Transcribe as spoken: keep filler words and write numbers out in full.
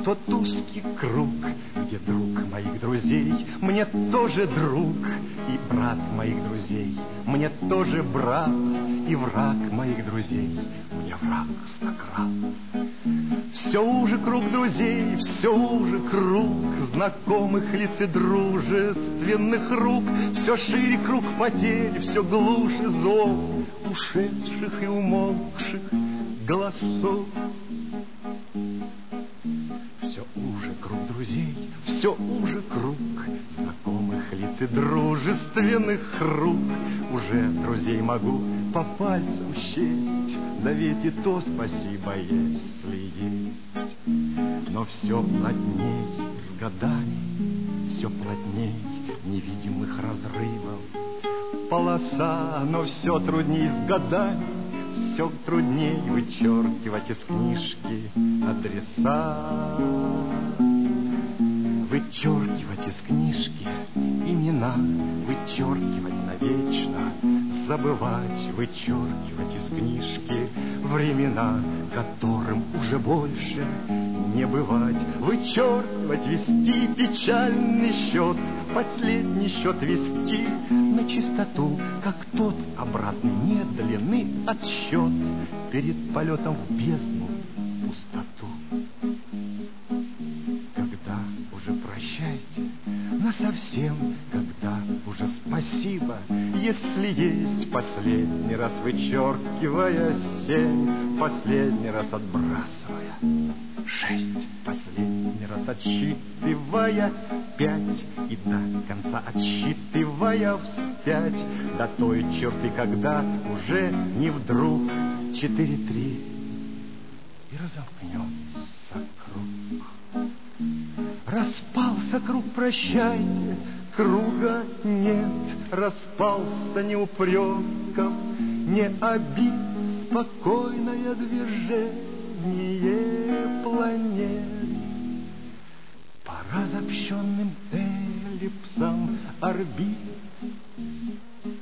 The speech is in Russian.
тот узкий круг, где друг моих друзей мне тоже друг, и брат моих друзей мне тоже брат, и враг моих друзей мне враг стократ. Все уже круг друзей, все уже круг знакомых лиц и дружественных рук, все шире круг потерь, все глуше зов ушедших и умолкших голосов. Все уже круг друзей, все уже круг знакомых лиц и дружественных рук. Уже друзей могу по пальцам счесть, да ведь и то спасибо, если есть. Но все плотней с годами, все плотней невидимых разрывов полоса, но все трудней с годами, все трудней вычеркивать из книжки адреса. Вычеркивать из книжки имена, вычеркивать навечно, забывать, вычеркивать из книжки времена, которым уже больше не бывать. Вычеркивать, вести печальный счет, последний счет вести на чистоту, как тот обратный медленный отсчет перед полетом в бездну, пустоту. Когда уже прощайте насовсем, когда уже спасибо, если есть последний раз вычеркивая семь, последний раз отбрасывая шесть, последний раз отсчитывая пять и до конца отсчитывая вспять до той черты, когда уже не вдруг четыре-три и разомкнется круг. Распался круг, прощайте, круга нет, распался ни упреков, ни обид, спокойное движение планет. По разобщенным эллипсам орбит